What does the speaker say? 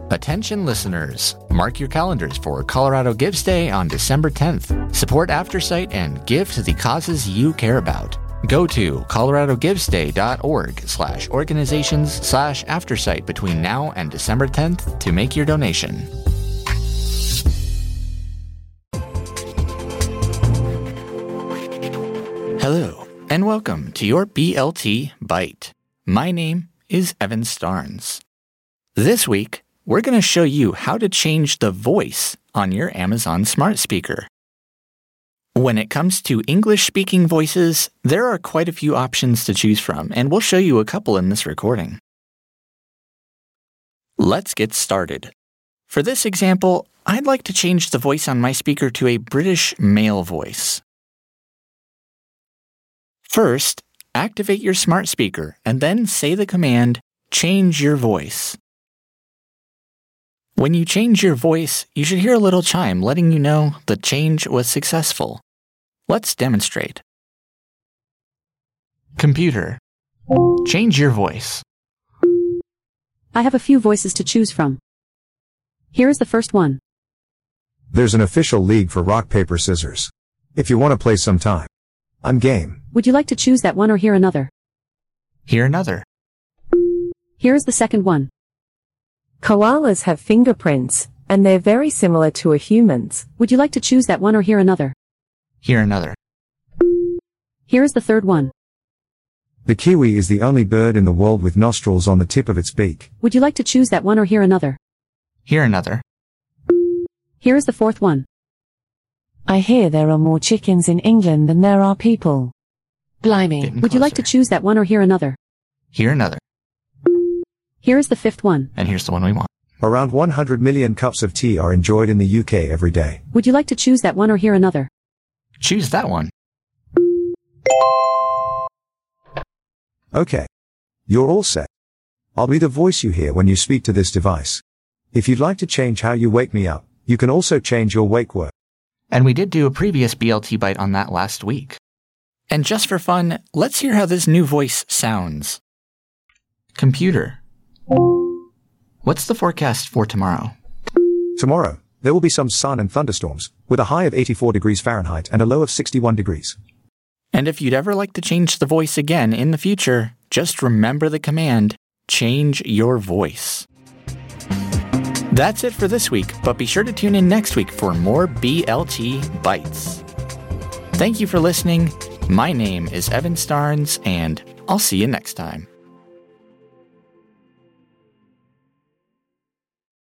Attention listeners, mark your calendars for Colorado Gives Day on December 10th. Support Aftersight and give to the causes you care about. Go to coloradogivesday.org/organizations/aftersight between now and December 10th to make your donation. Hello, and welcome to your BLT Bite. My name is Evan Starnes. This week, we're going to show you how to change the voice on your Amazon smart speaker. When it comes to English-speaking voices, there are quite a few options to choose from, and we'll show you a couple in this recording. Let's get started. For this example, I'd like to change the voice on my speaker to a British male voice. First, activate your smart speaker and then say the command, "Change your voice." When you change your voice, you should hear a little chime letting you know the change was successful. Let's demonstrate. Computer, change your voice. I have a few voices to choose from. Here is the first one. There's an official league for rock, paper, scissors. If you want to play sometime, I'm game. Would you like to choose that one or hear another? Hear another. Here is the second one. Koalas have fingerprints, and they're very similar to a human's. Would you like to choose that one or hear another? Hear another. Here is the third one. The kiwi is the only bird in the world with nostrils on the tip of its beak. Would you like to choose that one or hear another? Hear another. Here is the fourth one. I hear there are more chickens in England than there are people. Blimey. Getting Would you like to closer. choose that one or hear another? Hear another. Here is the fifth one. And here's the one we want. Around 100 million cups of tea are enjoyed in the UK every day. Would you like to choose that one or hear another? Choose that one. Okay. You're all set. I'll be the voice you hear when you speak to this device. If you'd like to change how you wake me up, you can also change your wake word. And we did do a previous BLT Bite on that last week. And just for fun, let's hear how this new voice sounds. Computer, what's the forecast for tomorrow? Tomorrow, there will be some sun and thunderstorms, with a high of 84 degrees Fahrenheit and a low of 61 degrees. And if you'd ever like to change the voice again in the future, just remember the command, change your voice. That's it for this week, but be sure to tune in next week for more BLT Bites. Thank you for listening. My name is Evan Starnes, and I'll see you next time.